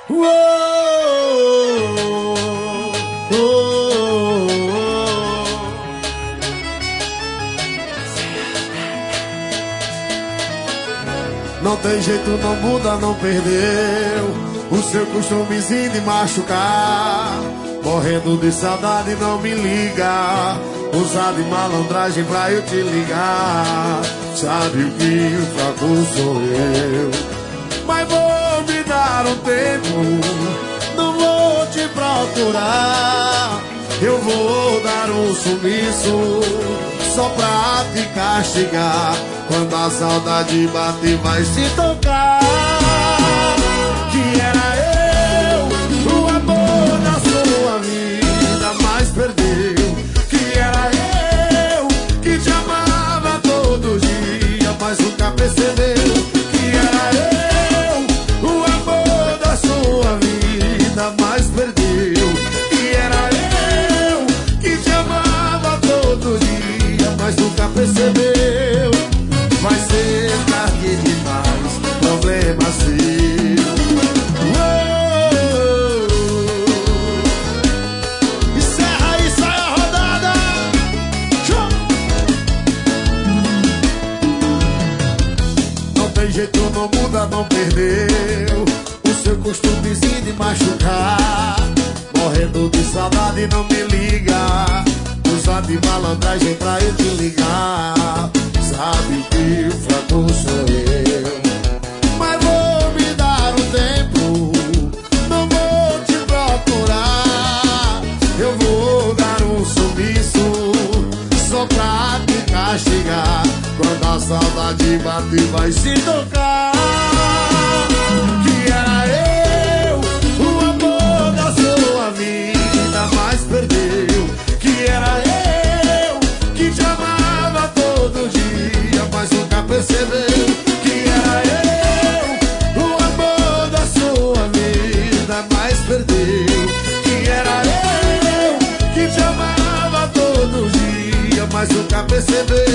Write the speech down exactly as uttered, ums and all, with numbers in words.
Uou, oh, oh, oh. Não tem jeito, não muda, não perdeu o seu costumezinho de machucar. Morrendo de saudade, não me liga. Usar de malandragem pra eu te ligar. Sabe o que o fraco sou eu. Mas vou me dar um tempo, não vou te procurar. Eu vou dar um sumiço só pra te castigar. Quando a saudade bate vai se tocar que era eu, o amor da sua vida, mas perdeu. Que era eu, que te amava todo dia, mas nunca percebeu. Que era eu, o amor da sua vida, mas perdeu. Que era eu, que te amava todo dia, mas nunca percebeu. Vai ser tarde demais, problema seu. Uou. Encerra aí, sai a rodada. Show. Não tem jeito, não muda, não perdeu o seu costumezinho de machucar. Morrendo de saudade, não me liga. Usar de malandragem pra eu te ligar. Sabe que o fraco sou eu. Mas vou me dar um tempo, não vou te procurar. Eu vou dar um sumiço só pra te castigar. Quando a saudade bate vai se tocar que era eu, o amor da sua vida, mas perdeu. Que era eu, que te amava todo dia, mas nunca percebeu. Que era eu, o amor da sua vida, mas perdeu. Que era eu, que te amava todo dia, mas nunca percebeu.